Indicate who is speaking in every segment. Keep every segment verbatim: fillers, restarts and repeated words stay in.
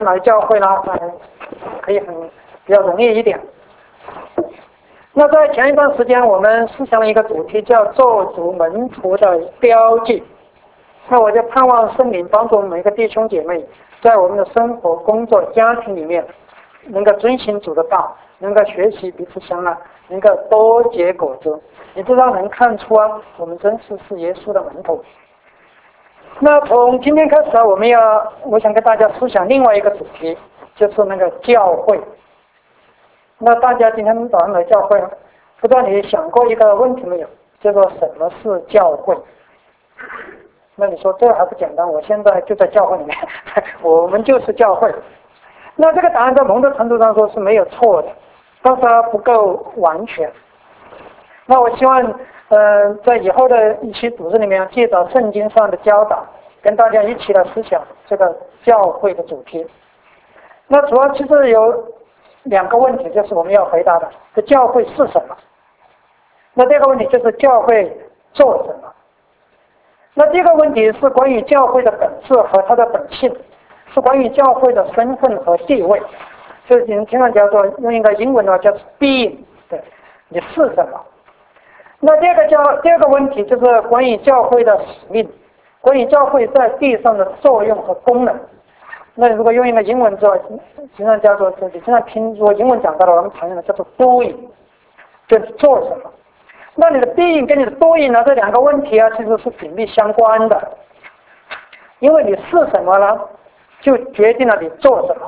Speaker 1: 来教会呢，可以很比较容易一点。那在前一段时间，我们思想了一个主题，叫做主门徒的标记。那我就盼望圣灵帮助我们每个弟兄姐妹，在我们的生活、工作、家庭里面，能够遵行主的道，能够学习彼此相爱，能够多结果子。你知道能看出啊，我们真是是耶稣的门徒。那从今天开始啊，我们要，我想跟大家思想另外一个主题，就是那个教会。那大家今天早上来教会了，不知道你想过一个问题没有？叫做什么是教会？那你说这还不简单？我现在就在教会里面，我们就是教会。那这个答案在某种程度上说是没有错的，但是它不够完全。那我希望，呃，在以后的一期组织里面，借着圣经上的教导，跟大家一起来思想这个教会的主题。那主要其实有两个问题，就是我们要回答的：这教会是什么？那第二个问题就是教会做什么？那第一个问题是关于教会的本质和它的本性，是关于教会的身份和地位。就是你们经常叫做用一个英文的话叫 being， 对，你是什么？那第二个教第二个问题就是关于教会的使命，关于教会在地上的作用和功能。那如果用一个英文字，经常叫做你经常听如果英文讲到了，我们常用的叫做 doing， 就是做什么。那你的 being 跟你的 doing 呢，这两个问题啊，其实是紧密相关的。因为你是什么呢，就决定了你做什么。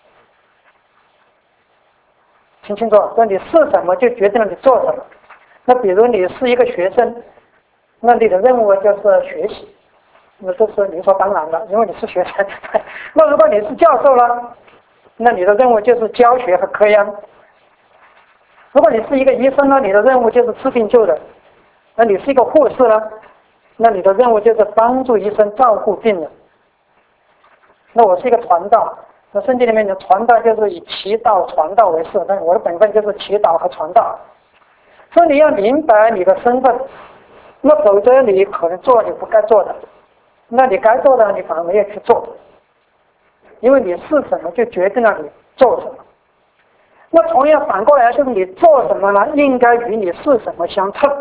Speaker 1: 听清楚，说你是什么就决定了你做什么。那比如你是一个学生，那你的任务就是学习，那这是理所当然的，因为你是学生。那如果你是教授呢，那你的任务就是教学和科研。如果你是一个医生呢，你的任务就是治病救人；那你是一个护士呢，那你的任务就是帮助医生照顾病人。那我是一个传道，那圣经里面的传道就是以祈祷传道为事，但我的本分就是祈祷和传道。所以你要明白你的身份，那否则你可能做你不该做的，那你该做的你反而没有去做，因为你是什么就决定了你做什么。那同样反过来就是你做什么呢，应该与你是什么相称。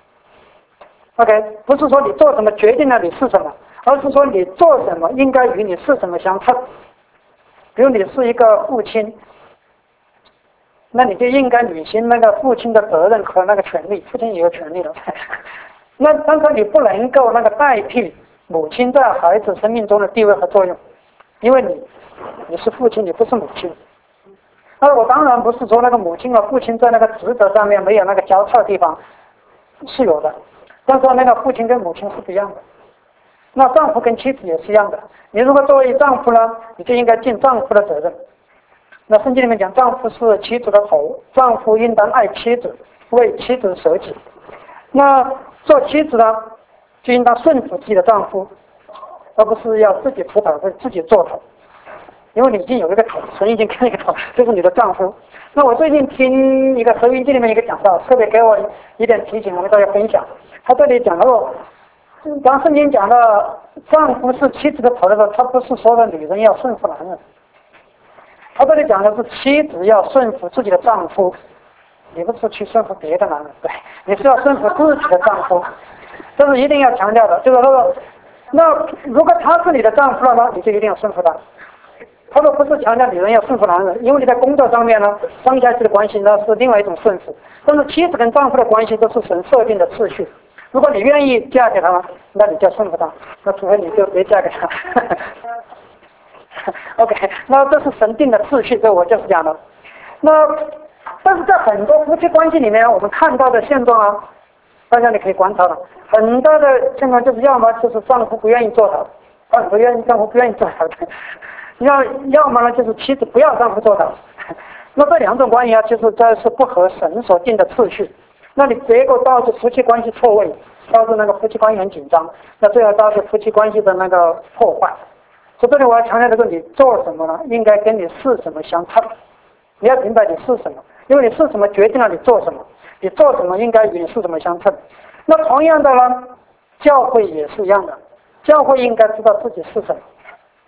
Speaker 1: OK， 不是说你做什么决定了你是什么，而是说你做什么应该与你是什么相称。比如你是一个父亲，那你就应该履行那个父亲的责任和那个权利，父亲也有权利的。那但是你不能够那个代替母亲在孩子生命中的地位和作用，因为你你是父亲，你不是母亲。那我当然不是说那个母亲和父亲在那个职责上面没有那个交叉的地方，是有的，但是那个父亲跟母亲是不一样的。那丈夫跟妻子也是一样的，你如果作为丈夫呢，你就应该尽丈夫的责任。那圣经里面讲，丈夫是妻子的头，丈夫应当爱妻子，为妻子舍己。那做妻子呢，就应当顺服自己的丈夫，而不是要自己出头，或者自己做头。因为你已经有一个头，神已经开了一个头，这是你的丈夫。那我最近听一个收音机里面一个讲道，特别给我一点提醒，我跟大家分享。他这里讲到，当圣经讲到丈夫是妻子的头的时候，他不是说的女人要顺服男人，他这里讲的是妻子要顺服自己的丈夫，你不是去顺服别的男人，对，你是要顺服自己的丈夫，这是一定要强调的。就是说，那如果他是你的丈夫了呢，你就一定要顺服他。他说不是强调女人要顺服男人，因为你在工作上面呢，上下级的关系呢是另外一种顺服，但是妻子跟丈夫的关系都是神设定的次序。如果你愿意嫁给他，那你就顺服他，那除非你就别嫁给他。OK， 那这是神定的次序，这我就是讲的。那但是在很多夫妻关系里面，我们看到的现状啊，大家你可以观察了，很多的现状就是要么就是丈夫不愿意做到，丈夫愿意丈夫不愿意做到的。要要么呢，就是妻子不要丈夫做到。那这两种关系啊，其实这是不合神所定的次序。那你结果导致夫妻关系错位，导致那个夫妻关系很紧张，那最后导致夫妻关系的那个破坏。所以这里我要强调的是，你做什么呢，应该跟你是什么相称。你要明白你是什么，因为你是什么决定了你做什么，你做什么应该与你是什么相称。那同样的呢，教会也是一样的，教会应该知道自己是什么。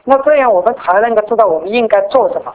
Speaker 1: 那这样我们才能够知道我们应该做什么。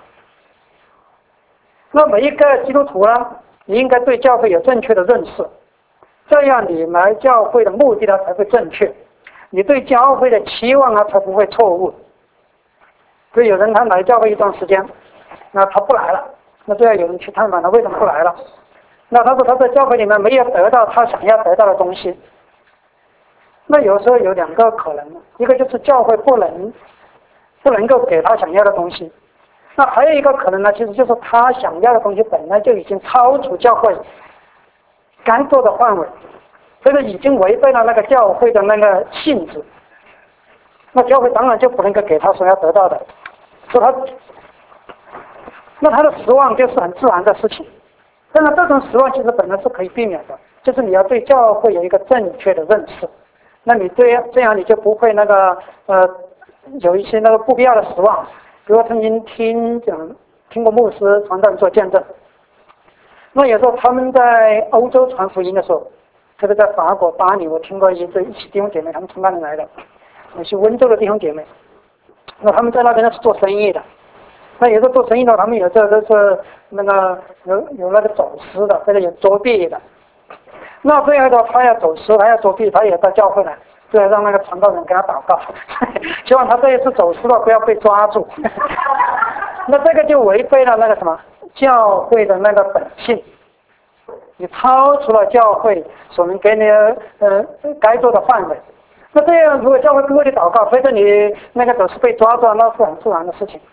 Speaker 1: 那每一个基督徒呢，你应该对教会有正确的认识，这样你来教会的目的呢才会正确，你对教会的期望呢才不会错误。所以有人他来教会一段时间，那他不来了，那就要有人去探访他为什么不来了。那他说他在教会里面没有得到他想要得到的东西。那有时候有两个可能，一个就是教会不能不能够给他想要的东西，那还有一个可能呢，其实就是他想要的东西本来就已经超出教会该做的范围，这个已经违背了那个教会的那个性质，那教会当然就不能够给他所要得到的，所以他那他的失望就是很自然的事情。但是这种失望其实本来是可以避免的，就是你要对教会有一个正确的认识，那你对这样你就不会那个呃有一些那个不必要的失望。比如我曾经听讲听过牧师传道人做见证，那有时候他们在欧洲传福音的时候，特别在法国巴黎，我听过一对一起弟兄姐妹，他们从那里来的，有些温州的弟兄姐妹，那他们在那边是做生意的。那有时候做生意的，他们有这都是那个有有那个走私的，或者有作弊的。那这样的他要走私，他要作弊，他也到教会来，就要让那个传道人给他祷告，希望他这一次走私了不要被抓住。那这个就违背了那个什么教会的那个本性，你超出了教会所能给你呃该做的范围。那这样，如果教会不为你祷告，随着你那个走私被抓住，那是很自然的事情。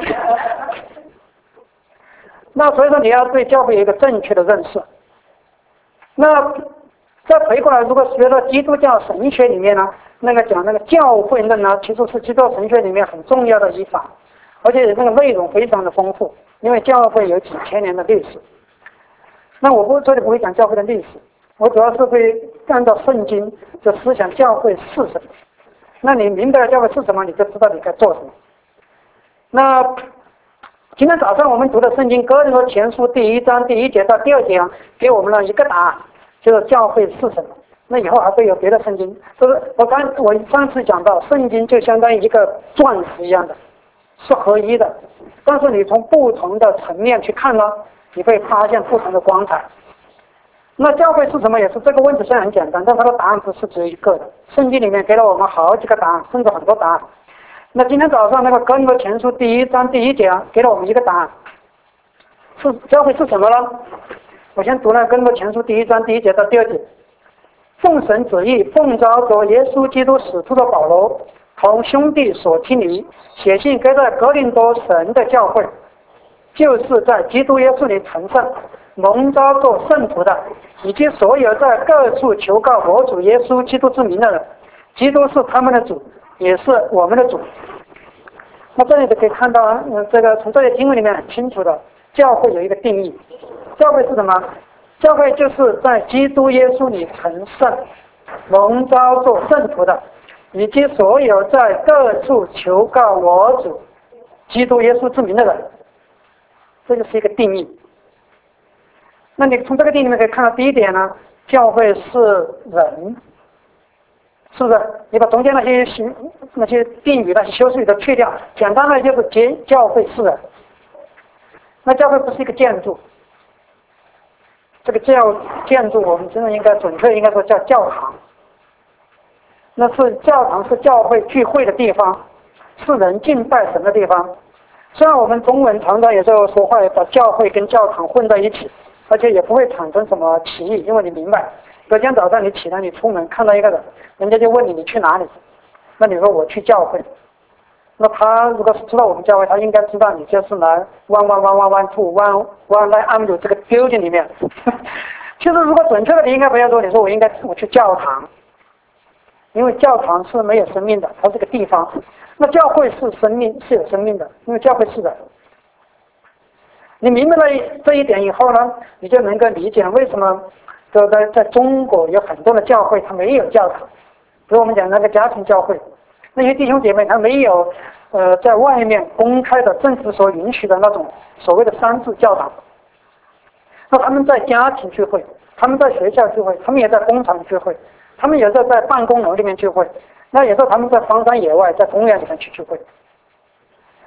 Speaker 1: 那所以说，你要对教会有一个正确的认识。那再回过来，如果学到基督教神学里面呢，那个讲那个教会论呢，其实是基督教神学里面很重要的一法，而且那个内容非常的丰富，因为教会有几千年的历史。那我不这里不会讲教会的历史，我主要是会按照圣经的思想，教会是什么。那你明白了教会是什么，你就知道你该做什么。那今天早上我们读的圣经哥林多前书第一章第一节到第二节，给我们了一个答案，就是教会是什么。那以后还会有别的圣经，就是我刚我上次讲到，圣经就相当于一个钻石一样的，是合一的，但是你从不同的层面去看呢，你会发现不同的光彩。那教会是什么？也是这个问题虽然很简单，但它的答案不是只有一个的。圣经里面给了我们好几个答案，甚至很多答案。那今天早上那个哥林多前书第一章第一节给了我们一个答案，是教会是什么呢？我先读了哥林多前书第一章第一节到第二节。奉神旨意，奉召着耶稣基督使徒的保罗，同兄弟所听离，写信给在哥林多神的教会，就是在基督耶稣里成圣，蒙召做圣徒的，以及所有在各处求告我主耶稣基督之名的人。基督是他们的主，也是我们的主。那这里就可以看到，呃，这个从这里经文里面很清楚的，教会有一个定义。教会是什么？教会就是在基督耶稣里成圣，蒙召做圣徒的，以及所有在各处求告我主基督耶稣之名的人。这就是一个定义。那你从这个定义里面可以看到，第一点呢，教会是人，是不是？你把中间那些形、那些定语、那些修饰语都去掉，简单的就是教教会是人。那教会不是一个建筑，这个教建筑我们真的应该准确应该说叫教堂。那是教堂，是教会聚会的地方，是人敬拜神的地方。虽然我们中文常常有时候说话把教会跟教堂混在一起，而且也不会产生什么歧义，因为你明白，隔天早上你起来，你出门看到一个人，人家就问你你去哪里，那你说我去教会，那他如果是知道我们教会，他应该知道你就是来 one one one one one two one one nine I'm 这个 building 里面。其实如果准确的，你应该不要说，你说我应该我去教堂，因为教堂是没有生命的，它是个地方。那教会是生命，是有生命的，因为教会是人。你明白了这一点以后呢，你就能够理解为什么就在在中国有很多的教会它没有教堂。比如我们讲那个家庭教会，那些弟兄姐妹他没有呃在外面公开的政府所允许的那种所谓的三自教堂。那他们在家庭聚会，他们在学校聚会，他们也在工厂聚会，他们也在在办公楼里面聚会，那有时候他们在荒山野外在公园里面去聚会。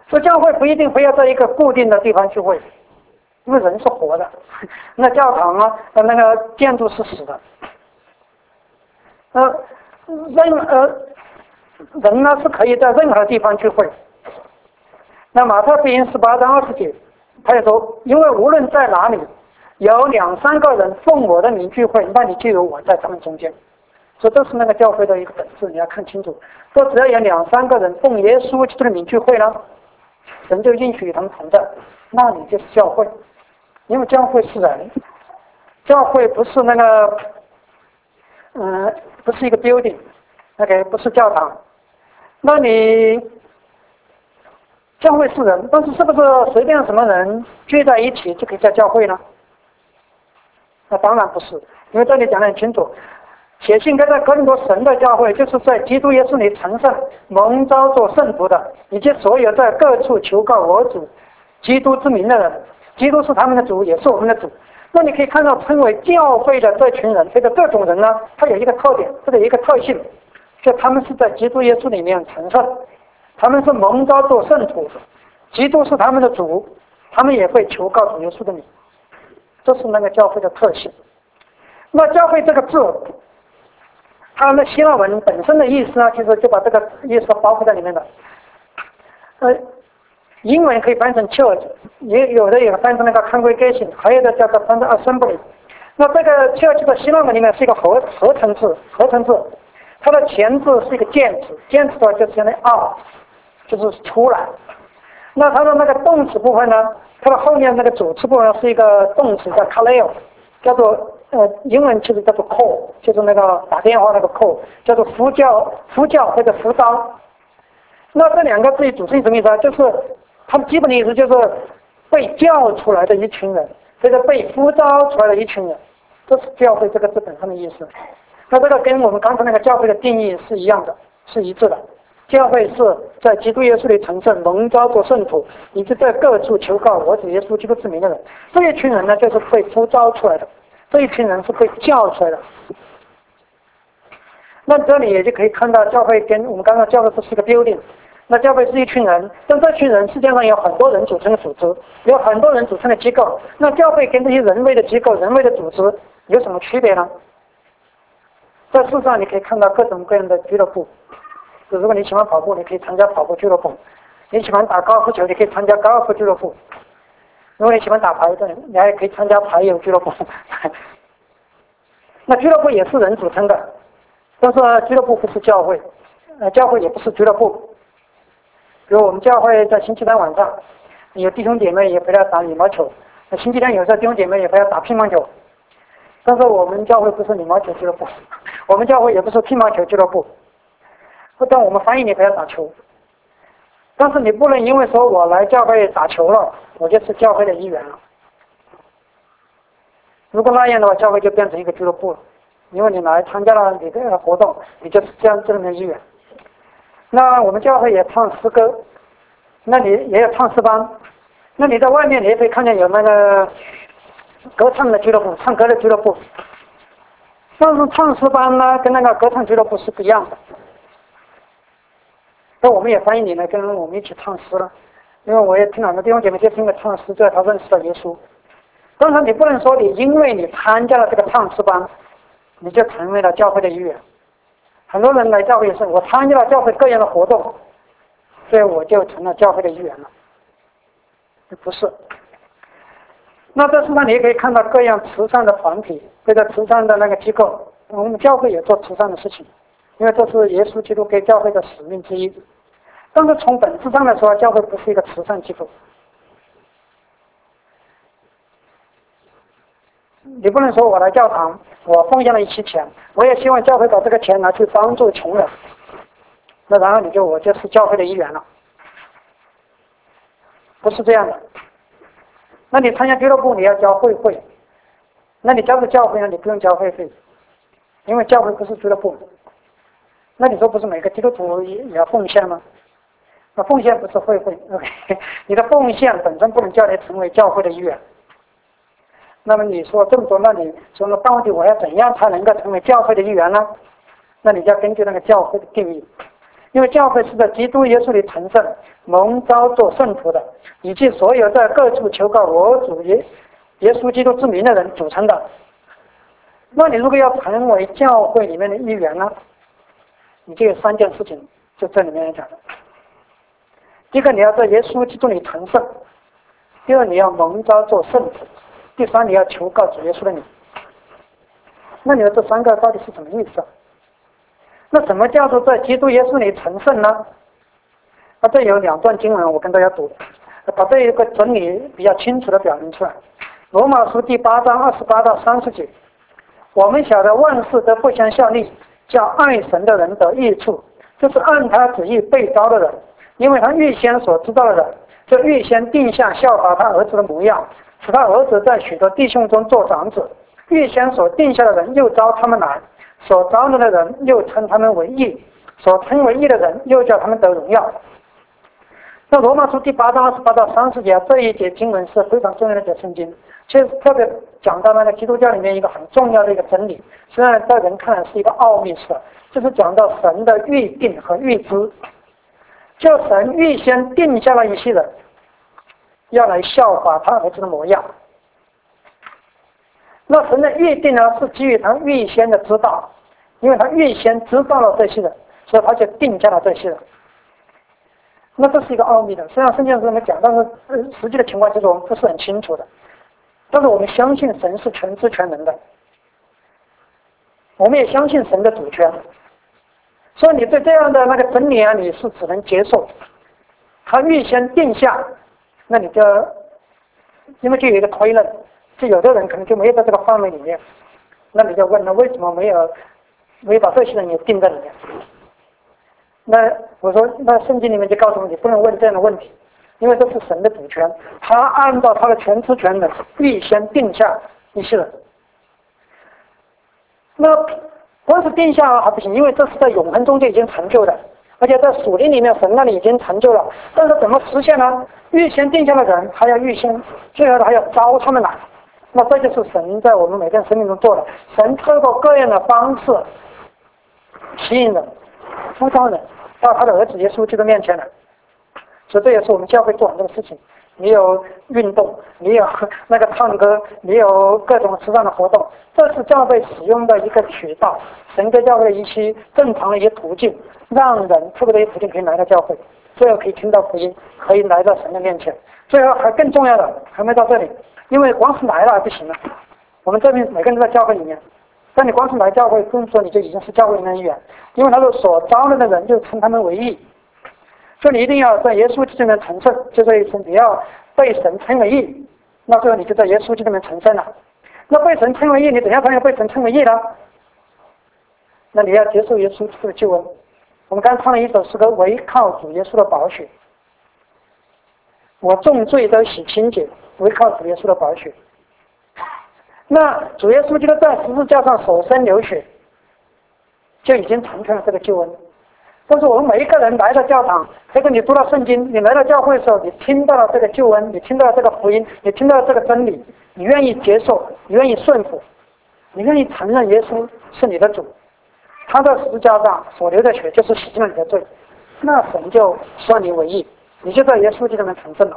Speaker 1: 所以教会不一定非要在一个固定的地方聚会，因为人是活的，那教堂啊，那个建筑是死的。呃，任呃人呢是可以在任何地方聚会。那马太福音十八章二十节，他也说，因为无论在哪里，有两三个人奉我的名聚会，那你就有我在他们中间。所以这是那个教会的一个本质，你要看清楚。说只要有两三个人奉耶稣基督的名聚会呢，神就允许与他们同在，那你就是教会。因为教会是人，教会不是那个，嗯、呃，不是一个 building， 那个不是教堂。那你教会是人，但是是不是随便什么人聚在一起就可以叫教会呢？那当然不是，因为这里讲得很清楚。写信该在哥林多神的教会，就是在基督耶稣里成圣、蒙召做圣徒的，以及所有在各处求告我主基督之名的人。基督是他们的主，也是我们的主。那你可以看到，称为教会的这群人，这个这种人呢，他有一个特点，或者一个特性，就他们是在基督耶稣里面成圣，他们是蒙召做圣徒，基督是他们的主，他们也会求告主耶稣的名，这是那个教会的特性。那教会这个字，它的希腊文本身的意思呢，其实就把这个意思包括在里面的。呃，英文可以翻成 church， 也有的也翻成那个 congregation， 还有的叫做翻成 assembly。那这个 church 的希腊文里面是一个合合成字，合成字，它的前字是一个见字，见字的话就是相当于 out， 就是出来。那它的那个动词部分呢，它的后面那个主词部分是一个动词叫 kaleo， 叫做呃英文其实叫做 call， 就是那个打电话那个 call， 叫做呼叫、呼叫或者呼召。那这两个字组成什么意思啊？就是它们基本的意思就是被叫出来的一群人，或者被呼召出来的一群人，这是教会这个字本身的意思。那这个跟我们刚才那个教会的定义是一样的，是一致的。教会是在基督耶稣里成圣、蒙召做圣徒，以及在各处求告我主耶稣基督之名的人。这一群人呢，就是被呼召出来的，这一群人是被叫出来的。那这里也就可以看到，教会跟我们刚刚教会不是一个 building， 那教会是一群人，但这群人世界上有很多人组成的组织，有很多人组成的机构。那教会跟这些人为的机构、人为的组织有什么区别呢？在世上你可以看到各种各样的俱乐部，如果你喜欢跑步，你可以参加跑步俱乐部；你喜欢打高尔夫球，你可以参加高尔夫俱乐部；如果你喜欢打牌的，你还可以参加牌友俱乐部。那俱乐部也是人组成的。但是俱乐部不是教会，呃，教会也不是俱乐部。比如我们教会在星期三晚上，有弟兄姐妹也陪他打羽毛球；那星期天有时候弟兄姐妹也陪他打乒乓球。但是我们教会不是羽毛球俱乐部，我们教会也不是乒乓球俱乐部。但我们欢迎你陪他打球。但是你不能因为说我来教会打球了，我就是教会的一员了。如果那样的话，教会就变成一个俱乐部了。因为你来参加了你的活动，你就是这样这么一员。那我们教会也唱诗歌，那你也有唱诗班，那你在外面你也可以看见有那个歌唱的俱乐部、唱歌的俱乐部。但是唱诗班呢，跟那个歌唱俱乐部是不一样的。那我们也欢迎你来跟我们一起唱诗了，因为我也听很多弟兄姐妹就听了唱诗，最后他认识了耶稣。当然你不能说你因为你参加了这个唱诗班，你就成为了教会的一员。很多人来教会也是，我参加了教会各样的活动，所以我就成了教会的一员了。不是。那这世上你也可以看到各样慈善的团体，或者慈善的那个机构，我们教会也做慈善的事情，因为这是耶稣基督给教会的使命之一。但是从本质上来说，教会不是一个慈善机构。你不能说我来教堂，我奉献了一期钱，我也希望教会把这个钱拿去帮助穷人，那然后你就我就是教会的一员了，不是这样的。那你参加俱乐部你要交会费，那你交给教会呢，你不用交会费，因为教会不是俱乐部。那你说不是每个基督徒也要奉献吗？那奉献不是会费 ，OK， 你的奉献本身不能叫你成为教会的一员。那么你说这么多，那你说那到底我要怎样才能够成为教会的一员呢？那你就要根据那个教会的定义。 因为教会是在基督耶稣里成圣、蒙召做圣徒的，以及所有在各处求告我主耶耶稣基督之名的人组成的。那你如果要成为教会里面的一员呢，你就有三件事情，就这里面讲的。第一个，你要在耶稣基督里成圣；第二，你要蒙召做圣徒；第三，你要求告主耶稣的名。那你说这三个到底是什么意思啊？那什么叫做在基督耶稣里成圣呢？那这有两段经文，我跟大家读，把这一个真理比较清楚的表明出来。罗马书第八章二十八到三十节，我们晓得万事都不相效力，叫爱神的人得益处，就是按他旨意被召的人，因为他预先所知道的人，就预先定下效法他儿子的模样，使他儿子在许多弟兄中做长子。预先所定下的人又召他们来，所召来的人又称他们为义，所称为义的人又叫他们得荣耀。那罗马书第八章二十八到三十节这一节经文是非常重要的一节圣经，其实特别讲到那个基督教里面一个很重要的一个真理，虽然在人看来是一个奥秘式，就是讲到神的预定和预知，就神预先定下了一些人要来效法他儿子的模样。那神的预定呢，是基于他预先的知道，因为他预先知道了这些人，所以他就定下了这些人。那这是一个奥秘的，虽然圣经上这么讲，但是实际的情况其实我们不是很清楚的。但是我们相信神是全知全能的，我们也相信神的主权。所以你对这样的那个真理啊，你是只能接受。他预先定下，那你就因为就有一个推论。就有的人可能就没有在这个范围里面，那你就问了，为什么没有没有把这些人也定在里面？那我说，那圣经里面就告诉你，不能问这样的问题，因为这是神的主权，他按照他的全知全能预先定下一些人。那光是定下还不行，因为这是在永恒中就已经成就的，而且在属灵里面神那里已经成就了。但是怎么实现呢？预先定下的人还要预先，最后的还要招他们来。那这就是神在我们每个人生命中做的，神透过各样的方式吸引人、呼召人到他的儿子耶稣基督面前来。所以这也是我们教会做很多事情。你有运动，你有那个唱歌，你有各种慈善的活动，这是教会使用的一个渠道，神给教会的一些正常的一些途径，让人透过这些途径可以来到教会，最后可以听到福音，可以来到神的面前。最后还更重要的还没到这里，因为光是来了还不行了。我们这边每个人都在教会里面，但你光是来教会，不用说你就已经是教会里面的一员，因为他说所招来的人就称他们为义。所以你一定要在耶稣基督里面成圣，就这一次你要被神称为义，那最后你就在耶稣基督里面成圣了。那被神称为义，你怎样才能被神称为义呢？那你要接受耶稣基督的救恩。我们刚唱了一首诗歌，唯靠主耶稣的宝血，我重罪都洗清洁，唯靠主耶稣的宝血。那主耶稣基督在十字架上舍身流血，就已经成全了这个救恩。但是我们每一个人来到教堂，这个你读到圣经，你来到教会的时候，你听到了这个救恩，你听到了这个福音，你听到了这个真理，你愿意接受，你愿意顺服，你愿意承认耶稣是你的主，他在十字架上所流的血就是洗净了你的罪，那神就算你为义，你就在耶稣基督里面成圣了。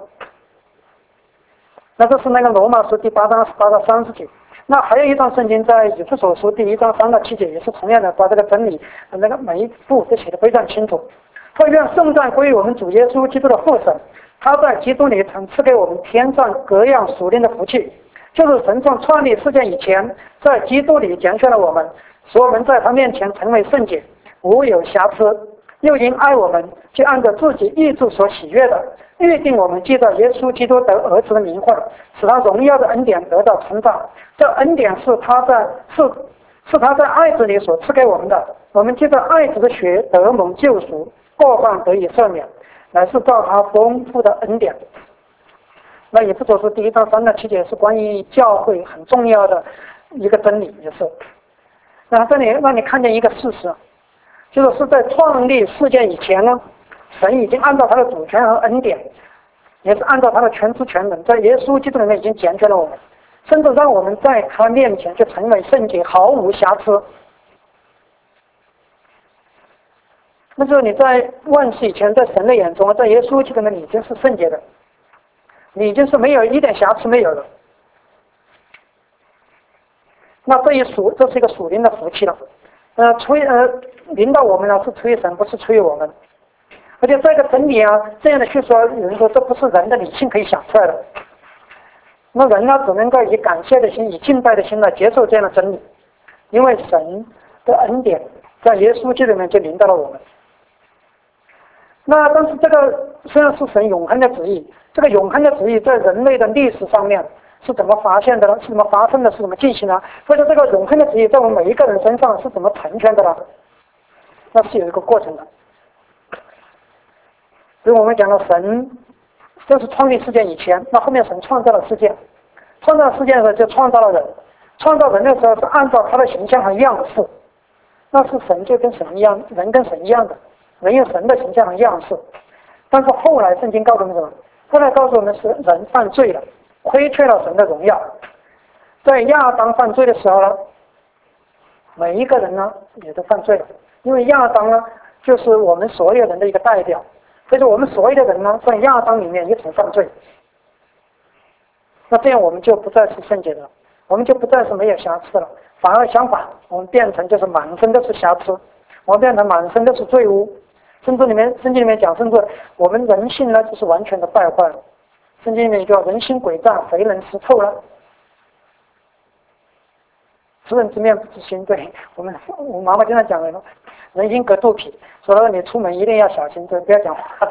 Speaker 1: 那这是那个罗马书第八章二十八到三十节。那还有一段圣经在以弗所书第一章三到七节，也是同样的把这个真理那个每一步都写得非常清楚。所以愿圣赞归于我们主耶稣基督的父神，他在基督里曾赐给我们天上各样属灵的福气，就是神从创立世界以前，在基督里拣选了我们，使我们在他面前成为圣洁，无有瑕疵。又因爱我们，就按照自己意志所喜悦的，预定我们借着耶稣基督得儿子的名分，使他荣耀的恩典得到成长。这恩典是他在是是他在爱子里所赐给我们的，我们借着爱子的血得蒙救赎，过犯得以赦免，乃是照他丰富的恩典。那也不说是第一章三到七节是关于教会很重要的一个真理，也是。那这里让你看见一个事实，就是是在创立世界以前呢，神已经按照他的主权和恩典，也是按照他的全知全能，在耶稣基督里面已经拣选了我们，甚至让我们在他面前就成为圣洁，毫无瑕疵。 那就是你在万世以前，在神的眼中，在耶稣基督里面，你已经是圣洁的，你已经是没有一点瑕疵没有的。那这一属，这是一个属灵的福气了。呃，出于呃，临到我们呢是出于神，不是出于我们。而且这个真理啊，这样的叙说，有人说这不是人的理性可以想出来的。那人呢，只能够以感谢的心，以敬拜的心来接受这样的真理，因为神的恩典在耶稣基督里面就临到了我们。那但是这个虽然是神永恒的旨意，这个永恒的旨意在人类的历史上面是怎么发现的呢？是怎么发生的？是怎么进行的？或者这个永恒的旨意在我们每一个人身上是怎么成全的呢？那是有一个过程的。比如我们讲到神，这是创立世界以前，那后面神创造了世界，创造世界的时候就创造了人，创造人的时候是按照他的形象和样式，那是神就跟神一样，人跟神一样的，人有神的形象和样式。但是后来圣经告诉我们什么？后来告诉我们是人犯罪了，亏缺了神的荣耀。在亚当犯罪的时候呢，每一个人呢也都犯罪了，因为亚当呢就是我们所有人的一个代表，所以说我们所有的人呢在亚当里面一同犯罪。那这样我们就不再是圣洁的了，我们就不再是没有瑕疵的了，反而相反，我们变成就是满身都是瑕疵，我们变成满身都是罪污。甚至里面圣经里面讲，甚至我们人性呢就是完全的败坏了。圣经里面叫人心诡诈，谁能识透了？知人知面不知心。对我们，我妈妈经常讲的，人心隔肚皮，说了你出门一定要小心，这不要讲话。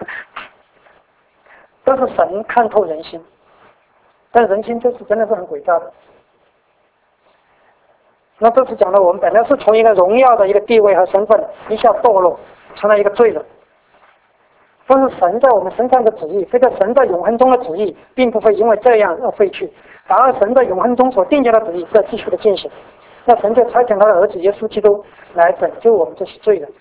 Speaker 1: 都是神看透人心，但人心就是真的是很诡诈的。那这次讲了，我们本来是从一个荣耀的一个地位和身份，一下堕落，成了一个罪人。但是神在我们身上的旨意，这个神在永恒中的旨意，并不会因为这样而废去，反而神在永恒中所定下的旨意在继续的进行。那神就差遣他的儿子耶稣基督来拯救我们这些罪人。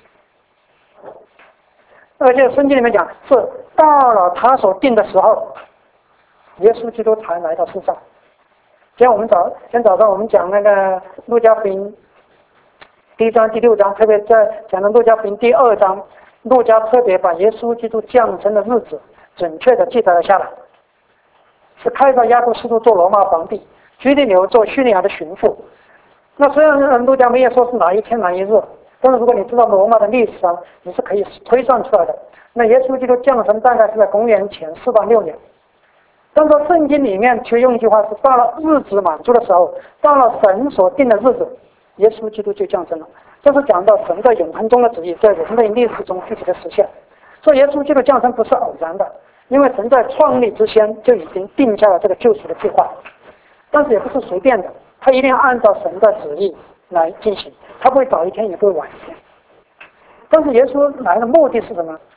Speaker 1: 而且圣经里面讲，是到了他所定的时候，耶稣基督才来到世上。今天我们早，今天早上我们讲那个路加福音第一章、第六章，特别在讲的路加福音第二章，路加特别把耶稣基督降生的日子准确的记载了下来。是开撒亚古斯都做罗马皇帝，居利牛做叙利亚的巡抚。那虽然路加没有说是哪一天哪一日，但是如果你知道罗马的历史啊，你是可以推算出来的。那耶稣基督降生大概是在公元前四到六年。但是圣经里面却用一句话是，到了日子满足的时候，到了神所定的日子，耶稣基督就降生了。这是讲到神在永恒中的旨意在人类历史中具体的实现。所以耶稣基督降生不是偶然的，因为神在创立之前就已经定下了这个救赎的计划。但是也不是随便的，他一定要按照神的旨意来进行，他不会早一天也不会晚一天。但是耶稣来的目的是什么？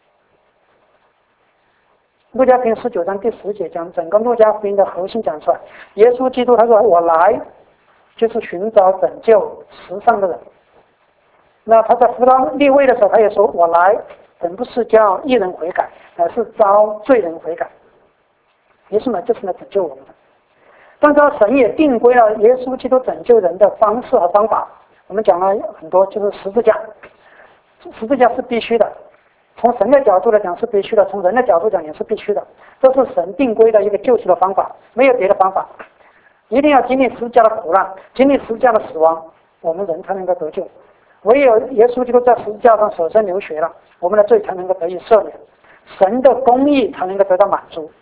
Speaker 1: 路加福音十九章第十节讲整个路加福音的核心讲出来。耶稣基督他说我来就是寻找拯救世上的人。那他在扶到立位的时候，他也说我来本不是叫义人悔改，而是招罪人悔改。耶稣呢就是来拯救我们的。但是神也定规了耶稣基督拯救人的方式和方法。我们讲了很多，就是十字架，十字架是必须的。从神的角度来讲是必须的，从人的角度讲也是必须的，这是神定规的一个救赎的方法，没有别的方法。一定要经历十字架的苦难，经历十字架的死亡，我们人才能够得救。唯有耶稣基督在十字架上舍身流血了，我们的罪才能够得以赦免，神的公义才能够得到满足。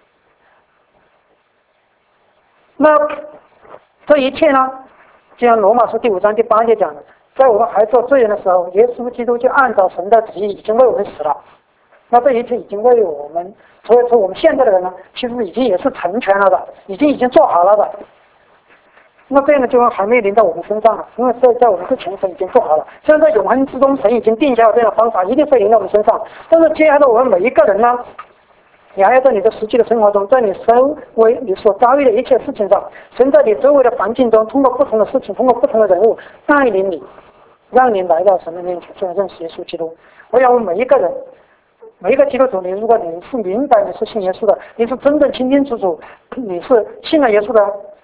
Speaker 1: 那这一切呢，就像罗马书第五章第八节讲的，在我们还做罪人的时候，耶稣基督就按照神的旨意已经为我们死了。那这一切已经为我们，所以说我们现在的人呢，其实已经也是成全了的，已经已经做好了的。那这样呢，就还没临到我们身上了，因为在在我们之前神已经做好了。虽然在永恒之中，神已经定下了这样的方法，一定会临到我们身上。但是接下来我们每一个人呢，你还要在你的实际的生活中，在你周围你所遭遇的一切事情上，神在你周围的环境中，通过不同的事情，通过不同的人物带领你，让你来到神的面前，去认识耶稣基督。我要我们每一个人，每一个基督徒，你如果你是明白你是信耶稣的，你是真正清清楚楚，你是信了耶稣的，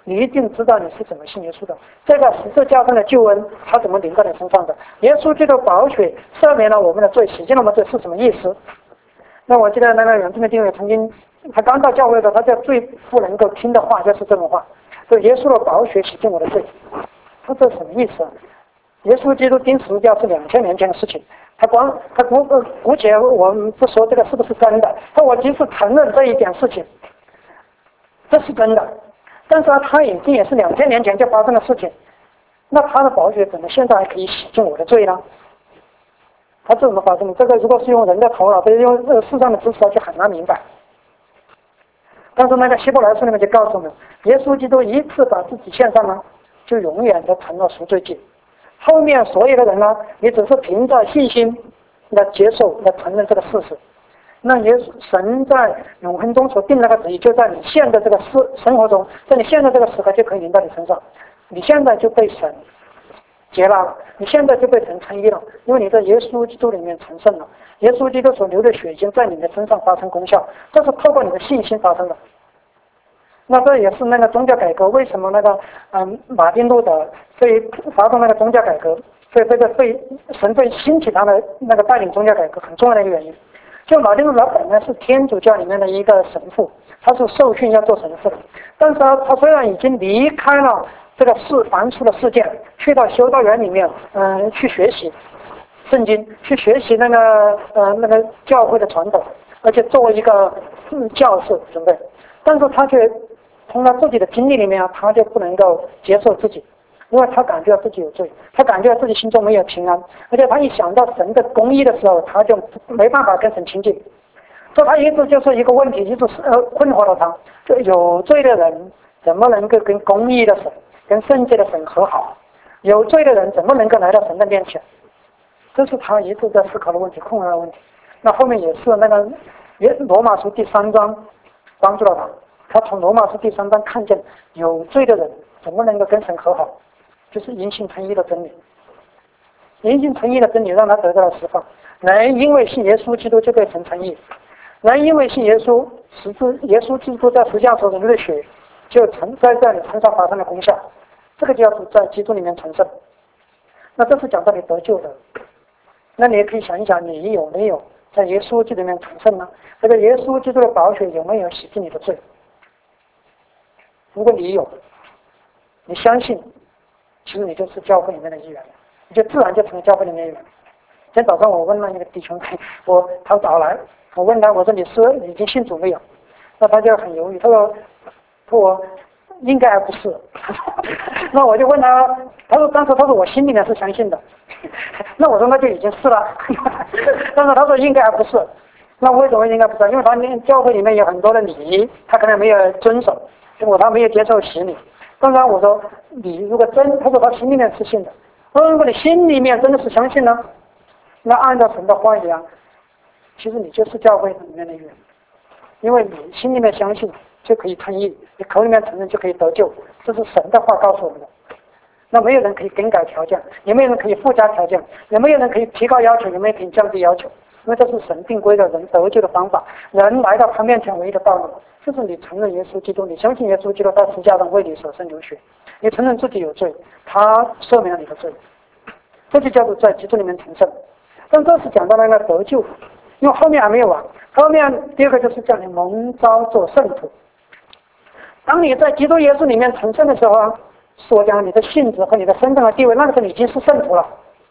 Speaker 1: 你一定知道你是怎么信耶稣的。这个十字架上的救恩，他怎么临到你身上的？耶稣基督宝血赦免了我们的罪，洗净了我们的罪是什么意思？那我记得那个远东的弟兄曾经，他刚到教会的时候，他就最不能够听的话就是这种话，就耶稣的宝血洗净我的罪。他这什么意思啊？耶稣基督钉十字架是两千年前的事情，他光他姑姑且我们不说这个是不是真的，他我即使承认这一点事情，这是真的，但是他已经也是两千年前就发生的事情，那他的宝血怎么现在还可以洗净我的罪呢？他这怎么发生的？这个如果是用人的头脑，用呃世上的知识就很难明白。但是那个希伯来书里面就告诉我们，耶稣基督一次把自己献上了，就永远的成了赎罪祭。后面所有的人呢，你只是凭着信心来接受、来承认这个事实。那耶稣神在永恒中所定那个旨意，就在你现在这个事生活中，在你现在这个时刻就可以临到你身上。你现在就被神接纳了，你现在就被神称义了，因为你在耶稣基督里面成圣了。耶稣基督所流的血已经在你的身上发生功效，这是透过你的信心发生的。那这也是那个宗教改革，为什么那个嗯马丁路德对发动那个宗教改革，对这个对神对兴起他的那个带领宗教改革很重要的一个原因。就马丁路德本来是天主教里面的一个神父，他是受训要做神父的，但是他他虽然已经离开了这个世凡俗的世界，去到修道院里面，嗯、呃，去学习圣经，去学习那个呃那个教会的传统，而且作为一个、嗯、教士准备，但是他却从他自己的经历里面，他就不能够接受自己，因为他感觉到自己有罪，他感觉到自己心中没有平安，而且他一想到神的公义的时候，他就没办法跟神亲近。所以他一直就是一个问题，一直是呃困惑了他，就有罪的人怎么能够跟公义的神、跟圣洁的神和好？有罪的人怎么能够来到神的面前？这是他一直在思考的问题，困惑的问题。那后面也是那个罗马书第三章帮助了他。他从罗马书第三章看见有罪的人怎么能够跟神和好，就是因信称义的真理。因信称义的真理让他得到了释放。人因为信耶稣基督就被神称义，人因为信耶稣十字耶稣基督在十字架所流的血就成在在你身上发生了功效，这个叫做在基督里面成圣。那这是讲到你得救的，那你也可以想一想，你有没有在耶稣基督里面成圣呢？这个耶稣基督的宝血有没有洗净你的罪？如果你有，你相信，其实你就是教会里面的一员，你就自然就成了教会里面的一员。今天早上我问了一个弟兄，我他早来，我问他，我说你是已经信主没有？那他就很犹豫，他说，他说我应该还不是。那我就问他，他说当时他说我心里面是相信的。那我说那就已经是了。但是他说应该还不是。那为什么应该不是？因为他教会里面有很多的礼仪，他可能没有遵守。结果他没有接受洗礼。当然我说你如果真，他说他心里面是信的。我说如果你心里面真的是相信呢，那按照神的话语啊，其实你就是教会里面的一员，因为你心里面相信就可以称义，你口里面承认就可以得救，这是神的话告诉我们的。那没有人可以更改条件，也没有人可以附加条件，也没有人可以提高要求，也没有人可以降低要求，因为这是神定规的人得救的方法，人来到他面前唯一的道路，就是你承认耶稣基督，你相信耶稣基督在十字架上为你舍身流血，你承认自己有罪，他赦免了你的罪，这就叫做在基督里面成圣。但这是讲到那个得救，因为后面还没有完，后面第二个就是叫你蒙召做圣徒。当你在基督耶稣里面成圣的时候啊，是我讲你的性质和你的身份和地位，那个时候你已经是圣徒了，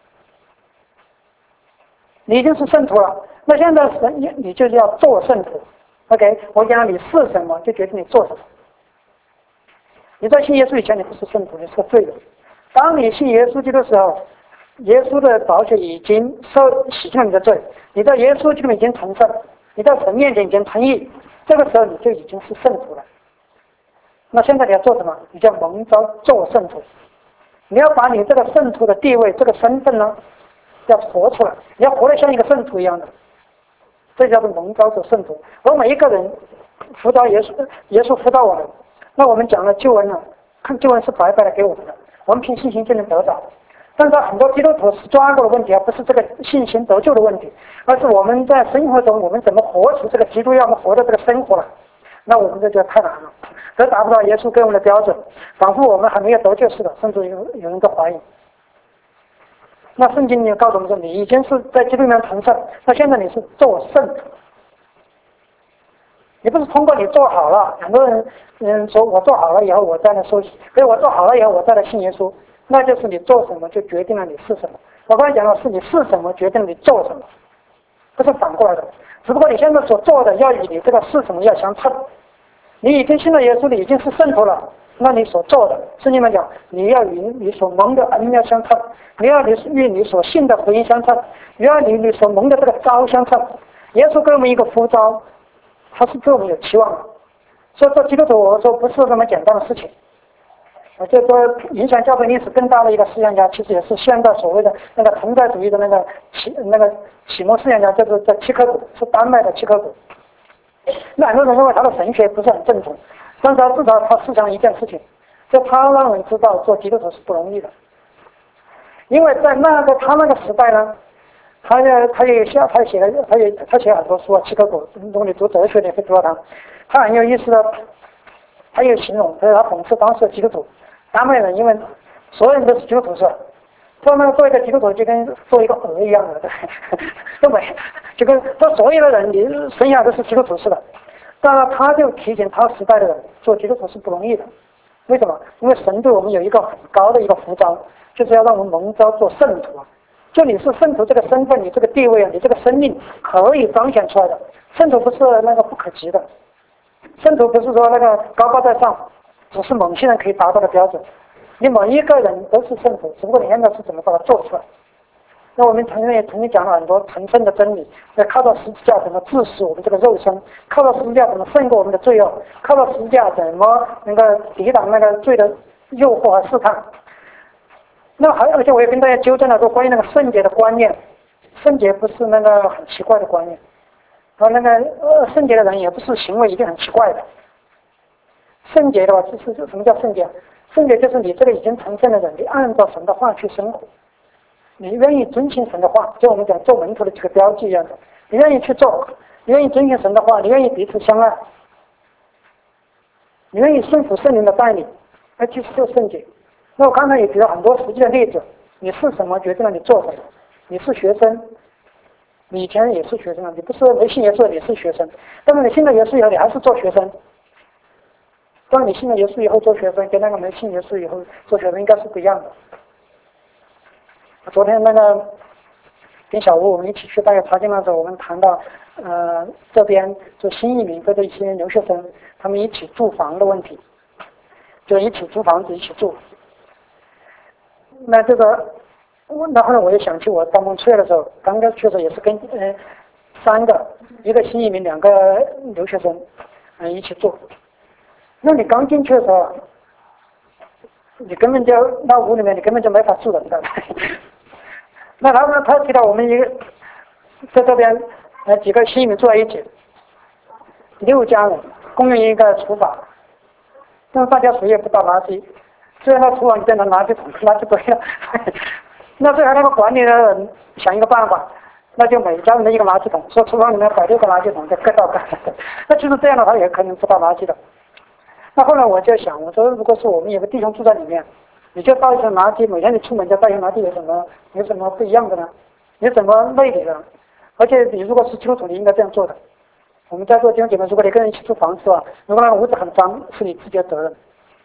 Speaker 1: 你已经是圣徒了。那现在神你就要做圣徒。OK， 我讲你是什么，就决定你做什么。你在信耶稣以前，你不是圣徒，你是个罪人。当你信耶稣基督的时候，耶稣的宝血已经受洗净了你的罪，你在耶稣基督已经成圣，你在神面前已经称义，这个时候你就已经是圣徒了。那现在你要做什么？你叫蒙召做圣徒。你要把你这个圣徒的地位、这个身份呢，要活出来，你要活得像一个圣徒一样的。这叫做蒙召做圣徒。而每一个人辅导耶稣，耶稣辅导我们。那我们讲了救恩了，看救恩是白白的给我们的，我们凭信心就能得到。但是很多基督徒是抓过的问题啊，不是这个信心得救的问题，而是我们在生活中我们怎么活出这个基督要我们活的这个生活了。那我们这就太难了。 都达不到耶稣给我们的标准，仿佛我们还没有得救似的，甚至有有人都怀疑。那圣经里告诉我们说，你已经是在基督里面成圣，那现在你是做圣徒。你不是通过你做好了，很多人嗯说我做好了以后我再来受洗，所以我做好了以后我再来信耶稣，那就是你做什么就决定了你是什么。我刚才讲的是你是什么决定了你做什么，不是反过来的。只不过你现在所做的要与你这个是什么要相称。你已经信了耶稣，你已经是圣徒了，那你所做的，圣经里面讲，你要与你所蒙的恩要相称，你要与你所信的福音相称，你要与你所蒙的这个招相称。耶稣给我们一个呼召，他是对我们有期望的。所以做基督徒，我说不是那么简单的事情。我就说影响教会历史更大的一个思想家，其实也是现代所谓的那个存在主义的那个启那个启蒙思想家，就是叫契诃古，是丹麦的契诃古。那很多人认为他的神学不是很正统，但是他至少他思想一件事情，就他让人知道做基督徒是不容易的。因为在那个他那个时代呢，他也他也写他写了他也他写了很多书啊，契诃古，如果你读哲学的会读到他，他很有意思的，他有形容，他讽刺当时的基督徒。丹麦人因为所有人都是基督徒是吧？做那个做一个基督徒就跟做一个鹅一样的，对不对？就跟做所有的人，你生下都是基督徒似的。当然，他就提醒他时代的人，做基督徒是不容易的。为什么？因为神对我们有一个很高的一个呼召，就是要让我们蒙召做圣徒啊。就你是圣徒这个身份，你这个地位啊，你这个生命可以彰显出来的。圣徒不是那个不可及的，圣徒不是说那个高高在上，只是某些人可以达到的标准。你每一个人都是圣徒，只不过你现在是怎么把它做出来。那我们曾经也曾经讲了很多成圣的真理，要靠到十字架怎么致死我们这个肉身，靠到十字架怎么胜过我们的罪恶，靠到十字架怎么能够抵挡那个罪的诱惑和试探。那还而且我也跟大家纠正了说，关于那个圣洁的观念，圣洁不是那个很奇怪的观念，然后那个呃圣洁的人也不是行为一定很奇怪的。圣洁的话，就是什么叫圣洁？圣洁就是你这个已经成圣的人，你按照神的话去生活，你愿意遵循神的话，就我们讲做门徒的这个标记一样的，你愿意去做，你愿意遵循神的话，你愿意彼此相爱，你愿意顺服圣灵的带领，那就是做圣洁。那我刚才也举了很多实际的例子，你是什么决定了你做什么。你是学生，你以前也是学生啊，你不是没信耶稣你是学生，但是你信了耶稣以后你还是做学生。当你信了耶稣以后做学生，跟那个没信耶稣以后做学生应该是不一样的。昨天那个跟小吴我们一起去大学查经的时候，我们谈到呃这边就新移民或者一些留学生，他们一起住房的问题，就一起租房子一起住。那这个，然后呢，我也想起我帮忙出来的时候，刚刚去的时候也是跟呃三个，一个新移民，两个留学生，嗯、呃、一起住。那你刚进去的时候，你根本就那屋里面你根本就没法住的，知道吧？那然后呢，他提到我们一个在这边呃几个新移民住在一起，六家人共用一个厨房，但是大家谁也不倒垃圾，最后那厨房变成垃圾桶、垃圾堆了。那最后那个管理的人想一个办法，那就每家人的一个垃圾桶，说厨房里面摆六个垃圾桶，就各倒各的。那就是这样的话，也可能不倒垃圾的。那后来我就想，我说如果是我们有个弟兄住在里面，你就倒一层垃圾，每天你出门就倒一层垃圾，有什么有什么不一样的呢？有什么类别的？而且你如果是基督徒，你应该这样做的。我们在座弟兄姐妹，如果你跟人一起住房是吧？如果那个屋子很脏，是你自己的责任。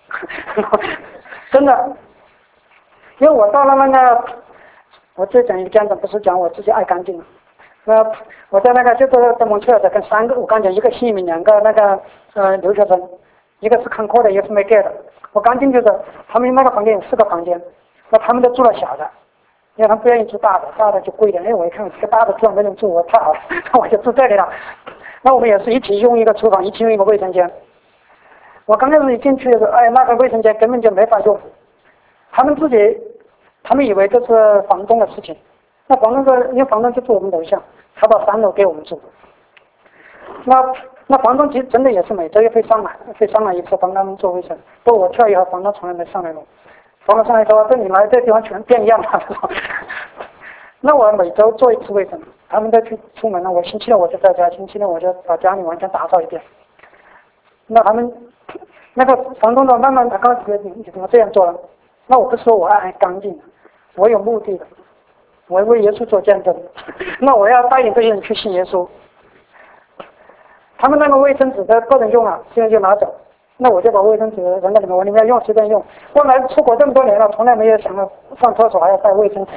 Speaker 1: 真的，因为我到了那个，我这讲一个讲的不是讲我自己爱干净。那我在那个就是在蒙特尔的跟三个，我刚讲一个新移民，两个那个呃留学生。一个是看课的，一个是没盖的。我刚进去的，他们那个房间有四个房间，那他们都住了小的，因为他们不愿意住大的，大的就贵一点。因为我一看这个大的地方没人住，我太好了，那我就住这里了。那我们也是一起用一个厨房，一起用一个卫生间。我刚开始一进去的时候，哎，那个卫生间根本就没法用，他们自己，他们以为这是房东的事情。那房东说，因为房东就住我们楼下，他到三楼给我们住。那那房东其实真的也是每周也会上来，会上来一次帮他们做卫生。不过我去了以后，房东从来没上来过。房东上来说：“这你来这地方全变样了。”那我每周做一次卫生，他们都去出门了。我星期六我就在家，星期六我就把家里完全打扫一遍。那他们那个房东呢，慢慢的告诉你，你怎么这样做了？那我不是说我爱干净，我有目的的，我为耶稣做见证。那我要带领这些人去信耶稣。他们那个卫生纸的个人用啊，现在就拿走。那我就把卫生纸扔在里面，我你们要用随便用。我来出国这么多年了，从来没有想到上厕所还要带卫生纸。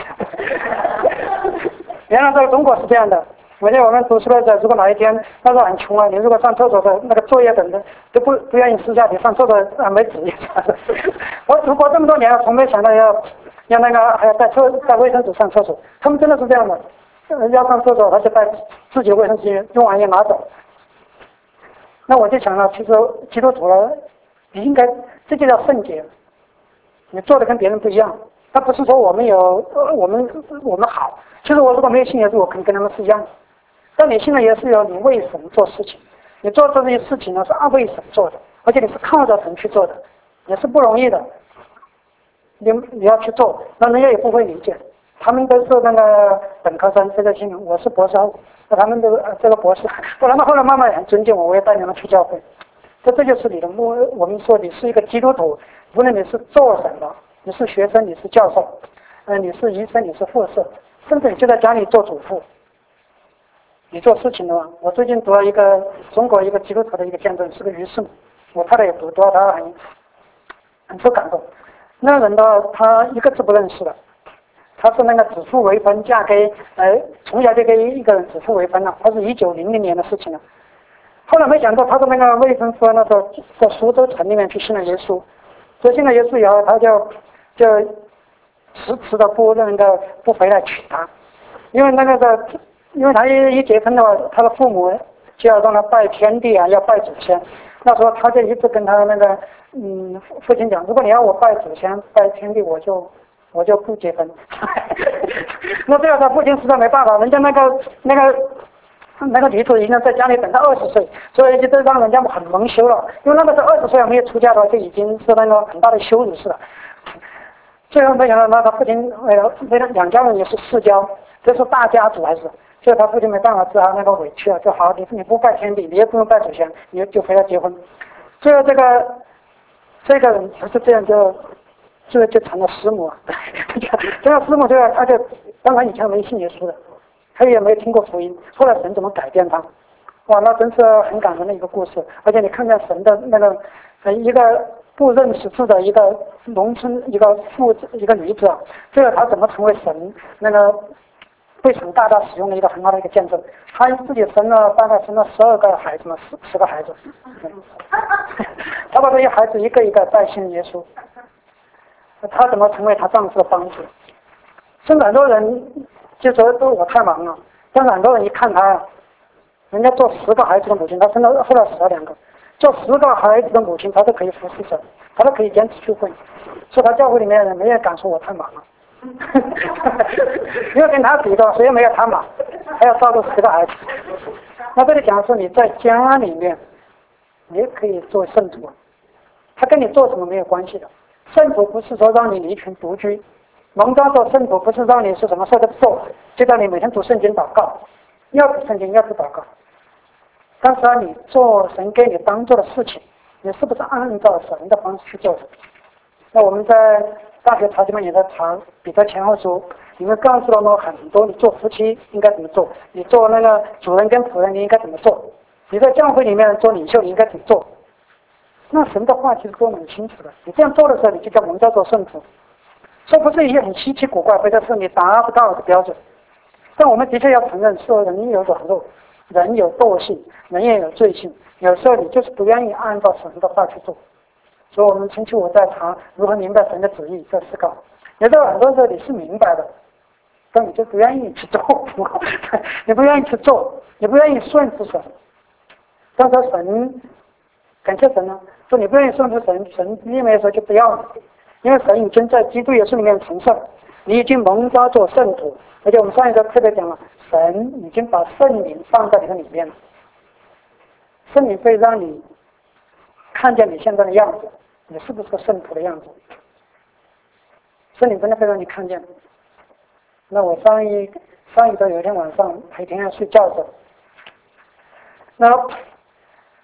Speaker 1: 原来在中国是这样的。我记得我们读书的时候，如果哪一天那时候很穷啊，你如果上厕所的那个作业本的都不不愿意撕下，你上厕所啊没纸也我读国这么多年了，从没想到要要那个还要带厕带卫生纸上厕所。他们真的是这样的，要上厕所他就带自己的卫生纸，用完也拿走。那我就想了，其实基督徒了，你应该这就叫圣洁，你做的跟别人不一样。他不是说我们有我们我们好，其实我如果没有信耶稣，我可能跟他们是一样的。但你信了耶稣以后，你为神做事情，你做这些事情呢是按为神做的，而且你是靠着神去做的，也是不容易的。你你要去做，那人家也不会理解。他们都是那个本科生，这个新闻我是博士后，他们都这个博士，后来后来慢慢很尊敬我，我也带你们去教会。这这就是你的目，我们说你是一个基督徒，无论你是做什么，你是学生，你是教授，呃，你是医生，你是护士，甚至你就在家里做主妇，你做事情的话，我最近读了一个中国一个基督徒的一个见证，是个于师母，我太太也读，读到他很很受感动。那人呢，他一个字不认识的。她是那个指腹为婚，嫁给呃从小就跟一个人指腹为婚了，她是一九零零年的事情了。后来没想到，她的那个未婚夫那时候在苏州城里面去信了耶稣，所以信了耶稣以后，他就就迟迟的不那个不回来娶她，因为那个的，因为他一一结婚的话，他的父母就要让他拜天地啊，要拜祖先。那时候他就一直跟他那个嗯父亲讲，如果你要我拜祖先拜天地，我就。我就不结婚。那这样他父亲实在没办法，人家那个那个那个女子已经在家里等到二十岁，所以就让人家很蒙羞了。因为那个时候二十岁还没有出嫁的话，就已经是那个很大的羞辱事了。最后没想到，那他父亲为了为了两家人也是世交，这是大家族还是，所以他父亲没办法，只好那个委屈了，就好，你你不拜天地，你也不用拜祖先，你就回来结婚。最后这个这个人就是这样就。这个就成了师母啊，这个师母这个他就当然以前没信耶稣的，他也没听过福音，后来神怎么改变他？哇，那真是很感人的一个故事。而且你看见神的那个呃一个不认识字的一个农村一个妇一个女子啊，这个她怎么成为神那个被神大大使用的一个很好的一个见证。她自己生了大概生了十二个孩子嘛，十十个孩子，她把这些孩子一个一个带信耶稣。她怎么成为她丈夫的帮助？甚至很多人就说都我太忙了，但是很多人一看她，人家做十个孩子的母亲，她生了后来死了两个，做十个孩子的母亲，她都可以服侍神，她都可以坚持去会，所以她教会里面的人没人敢说我太忙了，因为跟她比的谁也没有她忙，还要照顾十个孩子。那这里讲说你在家里面，你也可以做圣徒，他跟你做什么没有关系的。圣徒不是说让你离群独居，蒙召做圣徒不是让你是什么事都不做，就让你每天读圣经祷告，要读圣经要读祷告。但是啊，你做神给你当做的事情，你是不是按照神的方式去做的？那我们在大学查经班也在查彼得前后书，里面告诉了我们很多，你做夫妻应该怎么做，你做那个主人跟仆人你应该怎么做，你在教会里面做领袖你应该怎么做。那神的话其实跟我们很清楚的，你这样做的时候，你就叫蒙召做圣徒。这不是一些很稀奇古怪，或者是你达不到的标准。但我们的确要承认，说人有软弱，人有惰性，人也有罪性。有时候你就是不愿意按照神的话去做。所以我们星期五在查如何明白神的旨意，在思考。有时候很多时候你是明白的，但你就不愿意去做，你不愿意去做，你不愿意顺服神。但是神，感谢神呢。说你不愿意顺服神，神因为的时候就不要你，因为神已经在基督耶稣里面成圣，你已经蒙召做圣徒，而且我们上一个特别讲了，神已经把圣灵放在你的里面了，圣灵会让你看见你现在的样子，你是不是个圣徒的样子？圣灵真的会让你看见。那我上一上一周有一天晚上陪天天睡觉的时候，那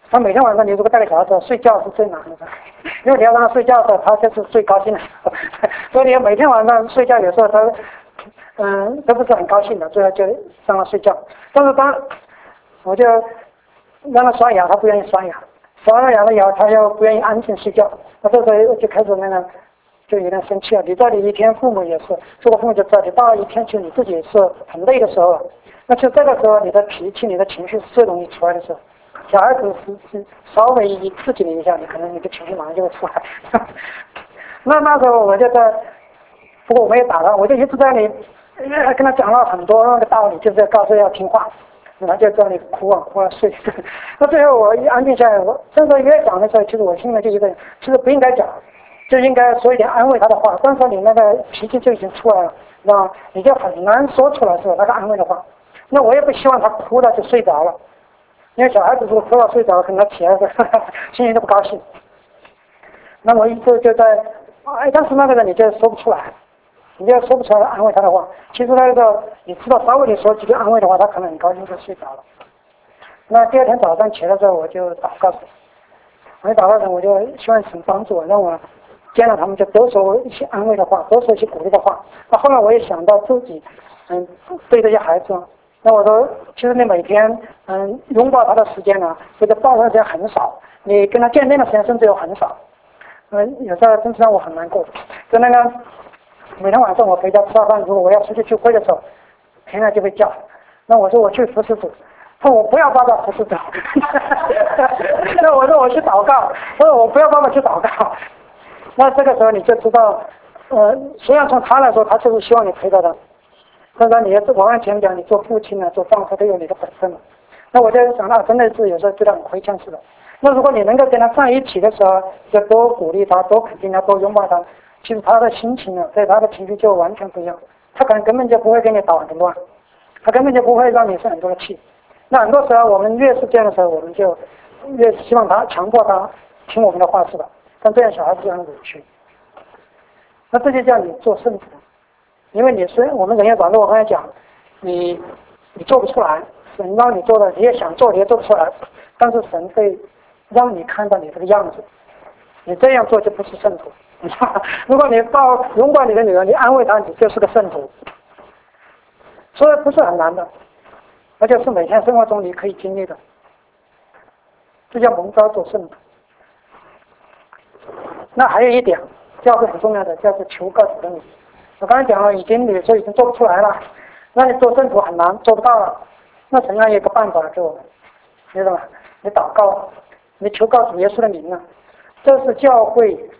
Speaker 1: 他每天晚上你如果带个小孩子睡觉是最难的，因为你要让他睡觉的时候，他就是最高兴的时候，所以你每天晚上睡觉有时候他嗯都不是很高兴的，最后就让他睡觉。但是当我就让他刷牙，他不愿意刷牙，刷了牙了以后他又不愿意安静睡觉，那这时候就开始那个就有点生气了。你知道你一天父母也是，做过父母就知道，你到了一天其实你自己也是很累的时候了，那就这个时候你的脾气、你的情绪是最容易出来的时候。小孩子是是稍微一刺激你一下，你可能你的情绪马上就会出来。那那时候我就在，不过我没有打他，我就一直在那里跟他讲了很多那个道理，就是告诉他要听话，然后就在那里哭啊哭啊睡。那最后我一安静下来，我甚至越讲的时候，其实我心里就一个人，其实不应该讲，就应该说一点安慰他的话。但是你那个脾气就已经出来了，那你就很难说出来是吧？那个安慰的话，那我也不希望他哭了就睡着了。因为小孩子如果哭到睡着，可能他起来的心情都不高兴。那我一直就在，哎，但是那个人你就说不出来，你就说不出来安慰他的话。其实那个你知道稍微你说几句安慰的话，他可能很高兴就睡着了。那第二天早上起来的时候，我就祷告神，我一祷告神，我就希望神帮助我，让我见到他们就多说一些安慰的话，多说一些鼓励的话。那后来我也想到自己，嗯，对这些孩子。那我说，其实你每天嗯拥抱他的时间呢，或者抱他的时间很少，你跟他见面的时间甚至有很少。嗯，有时候真是让我很难过。就那个每天晚上我回家吃完饭，如果我要出去聚会的时候，天天就会叫。那我说我去服侍主，他说我不要爸爸服侍主。那我说我去祷告，他说我不要爸爸去祷告。那这个时候你就知道，呃，虽然从他来说，他就是希望你陪着他。但是你也往往前讲，你做父亲啊，做丈夫都有你的本分嘛。那我就想到，真的是有时候觉得很亏欠似的。那如果你能够跟他在一起的时候，就多鼓励他，多肯定他，多拥抱他，其实他的心情啊，对他的情绪就完全不一样。他可能根本就不会给你捣很乱，他根本就不会让你生很多的气。那很多时候我们越是这样的时候，我们就越希望他强迫他听我们的话，是吧？但这样小孩子就很委屈。那这就叫你做圣徒。因为你是我们人也软弱，我刚才讲，你你做不出来，神让你做的，你也想做，你也做不出来，但是神会让你看到你这个样子，你这样做就不是圣徒。如果你抱拥抱你的女儿，你安慰她，你就是个圣徒。所以不是很难的，而且是每天生活中你可以经历的，这叫蒙召做圣徒。那还有一点，教会很重要的，叫做求告主的名。我刚才讲了，已经你说已经做不出来了，那你做圣徒很难，做不到了。那神还有一个办法给我们，知道吗？你祷告，你求告主耶稣的名啊，这是教会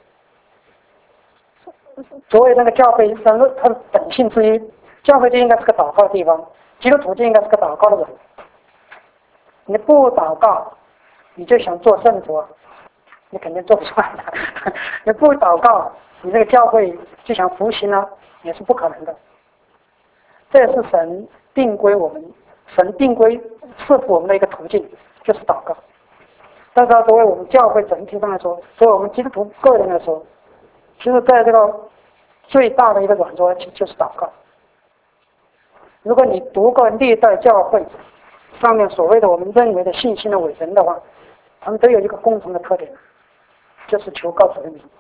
Speaker 1: 作为那个教会它的本性之一，教会就应该是个祷告的地方，基督徒就应该是个祷告的人。你不祷告，你就想做圣徒，你肯定做不出来的。你不祷告，你这个教会就想复兴呢，也是不可能的。这也是神定规我们，神定规赐福我们的一个途径，就是祷告。但是作为我们教会整体上来说，作为我们基督徒个人来说，其实在这个最大的一个软弱就是祷告。如果你读过历代教会上面所谓的我们认为的信心的伟人的话，他们都有一个共同的特点，就是求告主的名。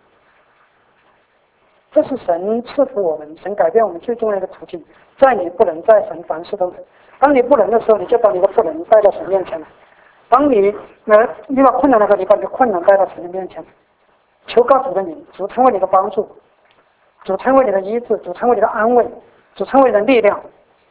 Speaker 1: 这是神赐福我们，神改变我们最重要的途径。在你不能，在神凡事都能。当你不能的时候，你就把你的不能带到神面前来。当你呃遇到困难的时候，你把你的困难带到神的面前，求告主的名，主成为你的帮助，主成为你的医治，主成为你的安慰，主成为你的力量。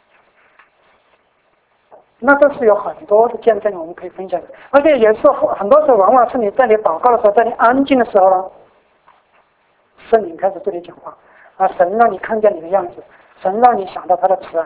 Speaker 1: 那这是有很多的见证我们可以分享的，而且也是很多时候往往是你在你祷告的时候，在你安静的时候呢，圣灵开始对你讲话啊，神让你看见你的样子，神让你想到他的慈爱，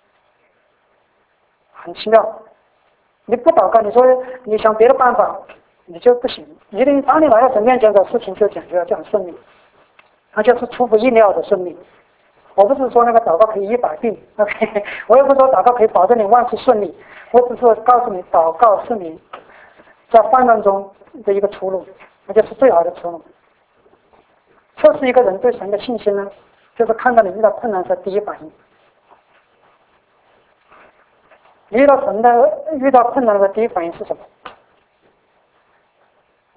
Speaker 1: 很奇妙。你不祷告，你说你想别的办法，你就不行。一定当你来到神面前的事情就解决了，就很顺利，而且是出乎意料的顺利。我不是说那个祷告可以医百病 ，OK， 我也不是说祷告可以保证你万事顺利，我只是告诉你，祷告是你在患难中的一个出路，而且是最好的出路。测试一个人对神的信心呢，就是看到你遇到困难时第一反应。你遇到神的遇到困难的第一反应是什么？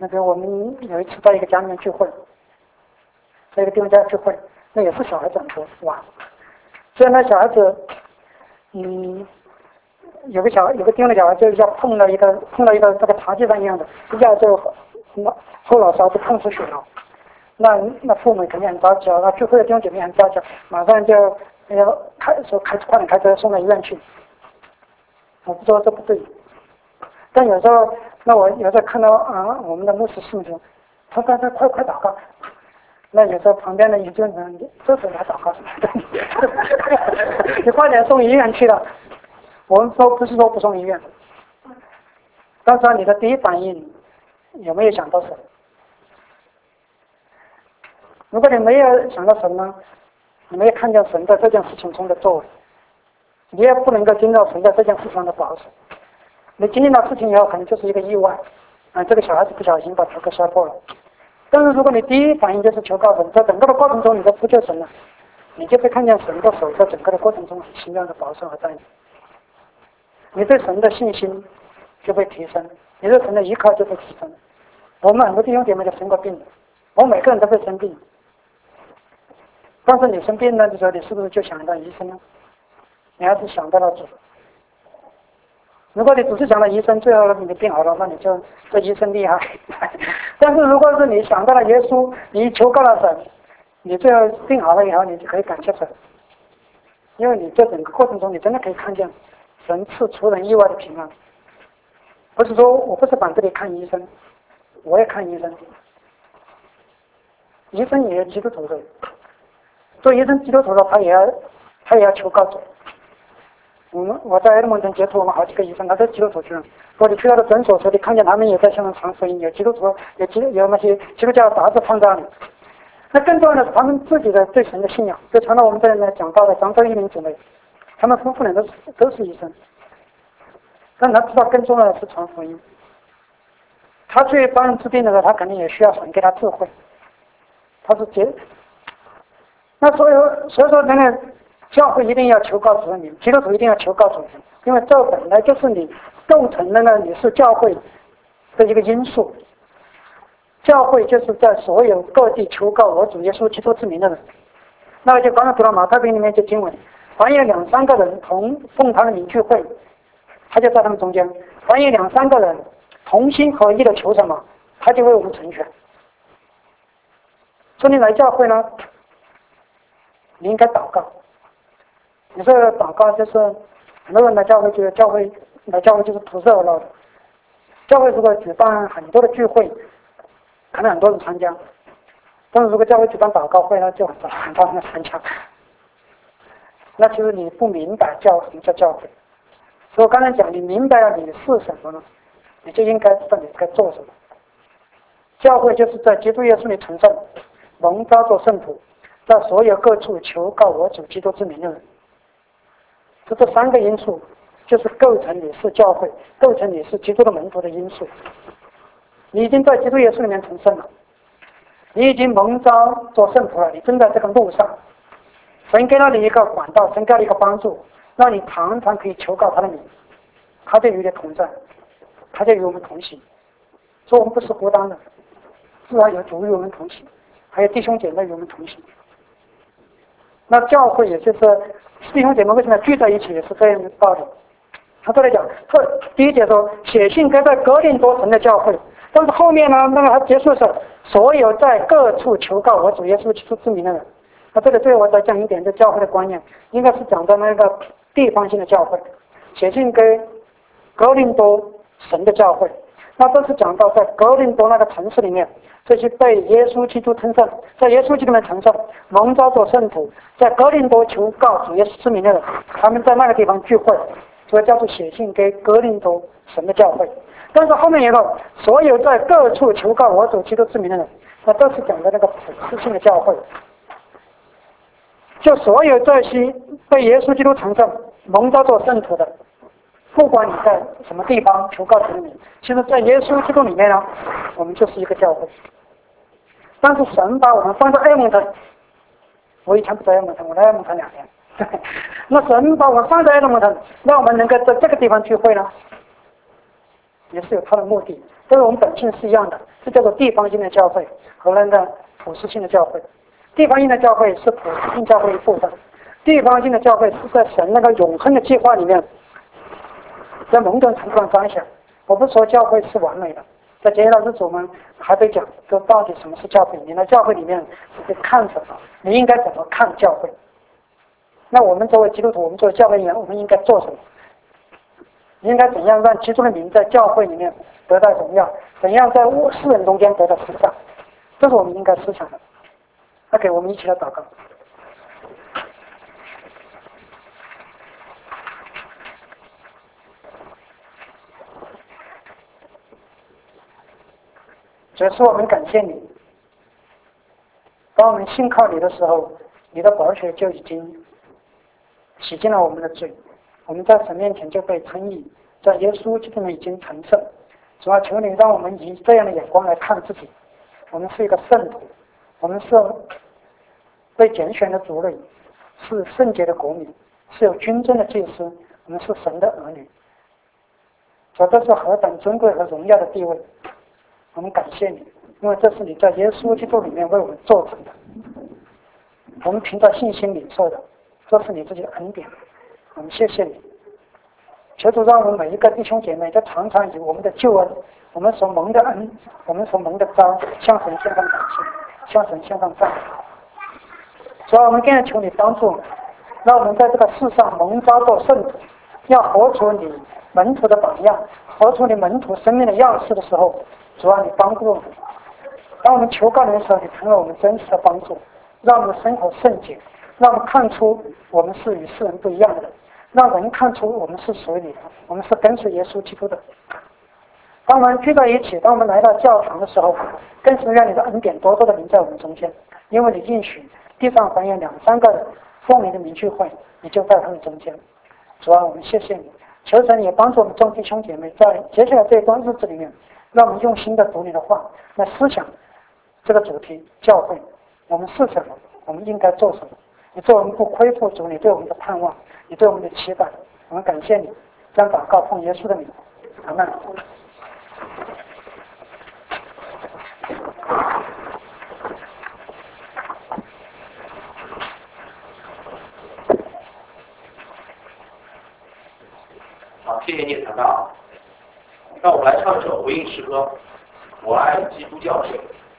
Speaker 1: 那个我们有一次在一个家里面聚会，在一个弟兄家聚会，那也是小孩子很多玩。所以那小孩子，嗯，有个小有个弟兄的小孩就要碰到一个碰到一个这个茶几上一样的，一下就后脑勺就碰出血了。那那父母肯定很着急啊，那聚会的弟兄姐妹很着急，马上就要开说开快点开车送到医院去。我不说这不对，但有时候那我有时候看到啊我们的牧师信徒，他他他快快祷告，那有时候旁边的一个人，你这时候来祷告什么的，你快点送医院去了。我们说不是说不送医院，但是你的第一反应有没有想到神？如果你没有想到神呢，你没有看见神在这件事情中的作为，你也不能够经历到神在这件事情上的保守。你经历到事情以后，可能就是一个意外，啊，这个小孩子不小心把头给摔破了。但是如果你第一反应就是求告神，在整个的过程中你都呼救神了，你就会看见神的手在整个的过程中很奇妙的保守和带领。你对神的信心就会提升，你对神的依靠就会提升。我们很多弟兄姐妹都生过病，我们每个人都会生病。但是你生病了的时候，你是不是就想到医生呢？你还是想到了主。如果你只是想到医生，最后你的病好了，那你就这医生厉害。但是如果是你想到了耶稣，你求告了神，你最后病好了以后，你就可以感谢神，因为你在整个过程中，你真的可以看见神赐出人意外的平安。不是说我不是反对你看医生，我也看医生，医生也有基督徒的。做医生基督徒的，他也要他也要求告主。我们我在埃德蒙顿接触我们好几个医生，他都是基督徒去了。我你去他的诊所时，你看见他们也在向人传福音，有基督徒，有基有那些基督教杂志放在那里。那更重要的是他们自己的对神的信仰。就传到我们这里来讲到的张周一鸣姊妹，他们夫妇俩都是都是医生，但他知道更重要的是传福音。他去帮人治病的时候，他肯定也需要神给他智慧。他是结。那所以所以说那个教会一定要求告主的名，基督徒一定要求告主的名，因为这本来就是你构成的呢，你是教会的一个因素。教会就是在所有各地求告我主耶稣基督之名的人。那我就刚才读到马太福音里面这经文，凡有两三个人同奉他的名聚会，他就在他们中间；凡有两三个人同心合一的求什么，他就为我们成全。所以你来教会呢，你应该祷告。你这个祷告就是很多人来教会觉得教会来教会就是图热闹的。教会如果举办很多的聚会，可能很多人参加，但是如果教会举办祷告会呢，就很少很少人参加。那其实你不明白教什么叫教会。所以我刚才讲，你明白了你是什么呢，你就应该知道你该做什么。教会就是在基督耶稣里成圣，蒙召做圣徒，在所有各处求告我主基督之名的人。这这三个因素就是构成你是教会，构成你是基督的门徒的因素。你已经在基督耶稣里面成圣了，你已经蒙召做圣徒了，你正在这个路上。神给了你一个管道，神给了你一个帮助，让你常常可以求告他的名，他就与你同在，他就与我们同行。所以我们不是孤单的，至少有主与我们同行，还有弟兄姐妹与我们同行。那教会也就是弟兄姐妹为什么聚在一起，也是这样的道理。他这里讲，这第一节说写信该在哥林多神的教会，但是后面呢，那么他结束的时候，所有在各处求告我主耶稣基督之名的人。那这个最后我再讲一点，这教会的观念，应该是讲到那个地方性的教会，写信给哥林多神的教会。那这是讲到在哥林多那个城市里面，这些被耶稣基督称圣，在耶稣基督里面成圣，蒙召做圣徒，在哥林多求告主耶稣之名的人，他们在那个地方聚会，所以叫做写信给哥林多神的教会。但是后面一个，所有在各处求告我主基督之名的人，那都是讲的那个普世性的教会。就所有这些被耶稣基督成圣、蒙召做圣徒的，不管你在什么地方求告主的名，其实在耶稣基督里面呢，我们就是一个教会。但是神把我们放在埃蒙特，我以前不在埃蒙特，我来埃蒙特两年。那神把我们放在埃蒙特，让我们能够在这个地方聚会呢， 也是有它的目的，但是我们本性是一样的，这叫做地方性的教会和那个普世性的教会。地方性的教会是普世性教会一部分，地方性的教会是在神那个永恒的计划里面，在某种程度上彰显。我不是说教会是完美的，在接下来日子我们还得讲，说到底什么是教会？你在教会里面是得看什么？你应该怎么看教会？那我们作为基督徒，我们作为教会员，我们应该做什么？应该怎样让基督的名在教会里面得到荣耀？怎样在世人中间得到施展？这是我们应该思想的。OK， 我们一起来祷告。主是我们感谢你，当我们信靠你的时候，你的宝血就已经洗净了我们的罪，我们在神面前就被称义，在耶稣基督里已经成圣。主要求你让我们以这样的眼光来看自己，我们是一个圣徒，我们是被拣选的族类，是圣洁的国民，是有君尊的祭司，我们是神的儿女。主，这是何等尊贵和荣耀的地位！我们感谢你，因为这是你在耶稣基督里面为我们做成的，我们凭着信心领受的，这是你自己的恩典。我们谢谢你，求主让我们每一个弟兄姐妹都常常以我们的救恩，我们所蒙的恩，我们所蒙的召，向神献上感谢，向神献上赞美。主啊，我们更要求你帮助我们，让我们在这个世上蒙召做圣徒，要活出你门徒的榜样，活出你门徒生命的样式的时候，主啊，你帮助我们。当我们求告你的时候，你成了我们真实的帮助，让我们生活圣洁，让我们看出我们是与世人不一样的，让人看出我们是属于你的，我们是跟随耶稣基督的。当我们聚在一起，当我们来到教堂的时候，更是让你的恩典多多的临在我们中间，因为你应许地上凡有两三个人奉你的名聚会，你就在他们中间。主啊，我们谢谢你，求神也帮助我们众弟兄姐妹在接下来这一段日子里面，让我们用心的读你的话，来思想这个主题教会，我们是什么，我们应该做什么。你对我们不亏负，主你对我们的盼望，你对我们的期待，我们感谢你，将祷告奉耶稣的名，阿们。
Speaker 2: 好，谢谢你谈到。让我们来唱一首回应诗歌，我爱基督教会。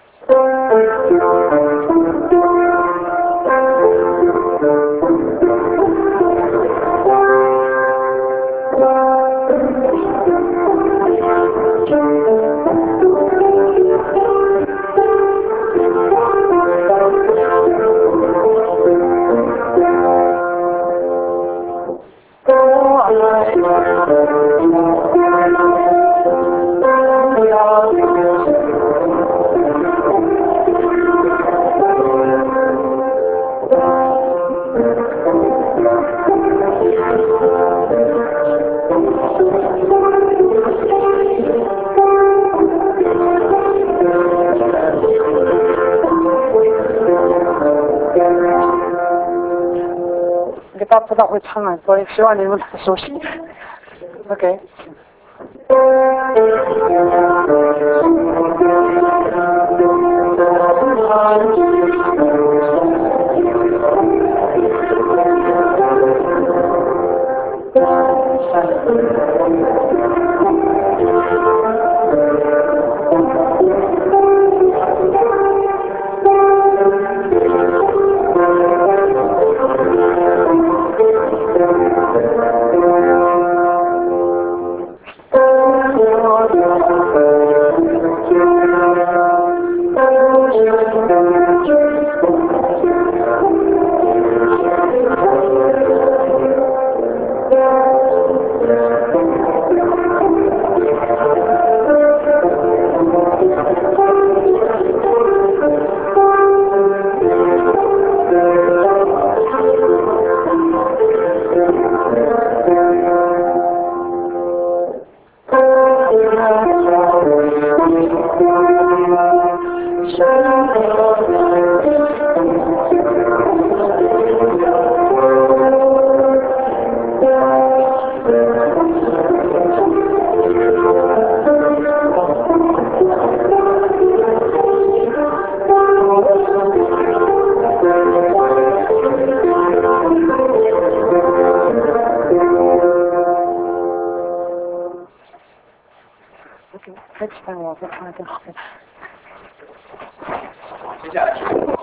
Speaker 1: 大家不大会唱啊，所以希望你们很熟悉。OK。 我看看。
Speaker 2: 接下来是。